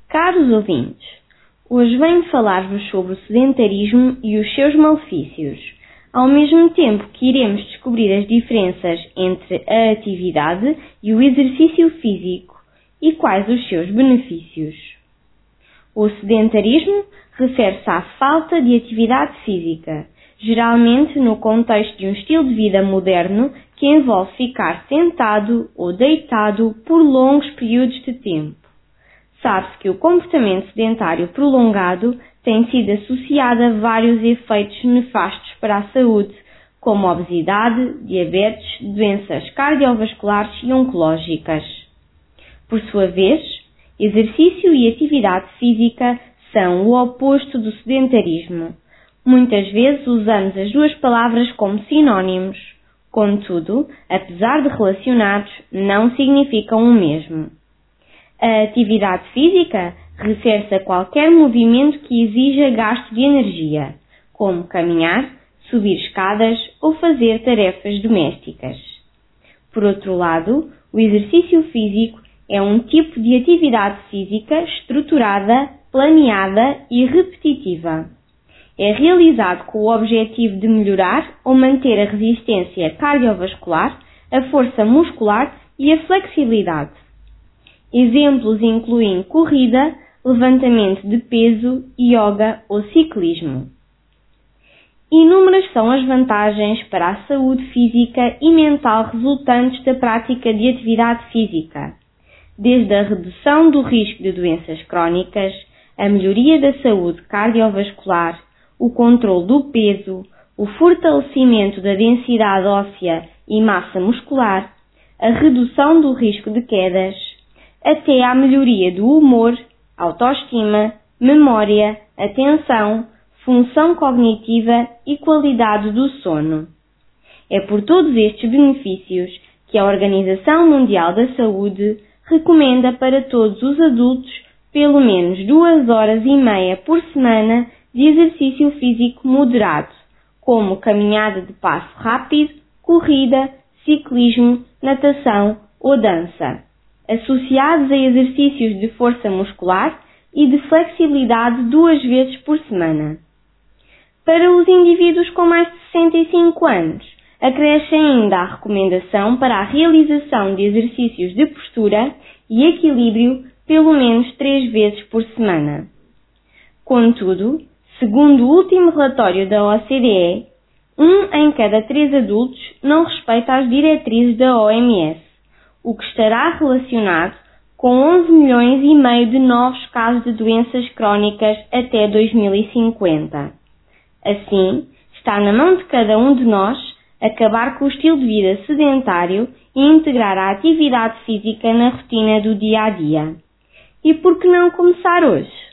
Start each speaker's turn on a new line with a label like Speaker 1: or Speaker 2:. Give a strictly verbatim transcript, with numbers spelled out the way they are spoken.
Speaker 1: Caros ouvintes, hoje venho falar-vos sobre o sedentarismo e os seus malefícios, ao mesmo tempo que iremos descobrir as diferenças entre a atividade e o exercício físico e quais os seus benefícios. O sedentarismo refere-se à falta de atividade física, geralmente no contexto de um estilo de vida moderno que envolve ficar sentado ou deitado por longos períodos de tempo. Sabe-se que o comportamento sedentário prolongado tem sido associado a vários efeitos nefastos para a saúde, como obesidade, diabetes, doenças cardiovasculares e oncológicas. Por sua vez, exercício e atividade física são o oposto do sedentarismo. Muitas vezes usamos as duas palavras como sinónimos, contudo, apesar de relacionados, não significam o mesmo. A atividade física refere-se a qualquer movimento que exija gasto de energia, como caminhar, subir escadas ou fazer tarefas domésticas. Por outro lado, o exercício físico é um tipo de atividade física estruturada, planeada e repetitiva. É realizado com o objetivo de melhorar ou manter a resistência cardiovascular, a força muscular e a flexibilidade. Exemplos incluem corrida, levantamento de peso, yoga ou ciclismo. Inúmeras são as vantagens para a saúde física e mental resultantes da prática de atividade física, desde a redução do risco de doenças crónicas, a melhoria da saúde cardiovascular, o controle do peso, o fortalecimento da densidade óssea e massa muscular, a redução do risco de quedas, até à melhoria do humor, autoestima, memória, atenção, função cognitiva e qualidade do sono. É por todos estes benefícios que a Organização Mundial da Saúde recomenda para todos os adultos pelo menos duas horas e meia por semana de exercício físico moderado, como caminhada de passo rápido, corrida, ciclismo, natação ou dança, associados a exercícios de força muscular e de flexibilidade duas vezes por semana. Para os indivíduos com mais de sessenta e cinco anos, acresce ainda a recomendação para a realização de exercícios de postura e equilíbrio pelo menos três vezes por semana. Contudo, segundo o último relatório da O C D E, um em cada três adultos não respeita as diretrizes da O M S, o que estará relacionado com onze milhões e meio de novos casos de doenças crónicas até dois mil e cinquenta. Assim, está na mão de cada um de nós acabar com o estilo de vida sedentário e integrar a atividade física na rotina do dia a dia. E por que não começar hoje?